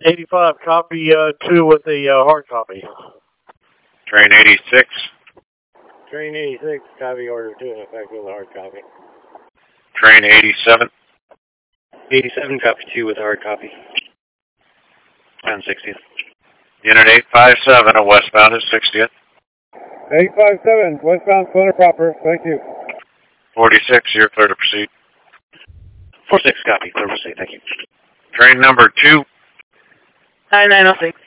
85, copy 2 with a hard copy. Train 86. Train 86, copy order 2 in effect with a hard copy. Train 87. 87, copy 2 with a hard copy. On 60th. Unit 857, a westbound is 60th. 857, westbound center proper, thank you. 46, you're clear to proceed. 46, copy, clear to proceed, thank you. Train number 2. Hi, 906.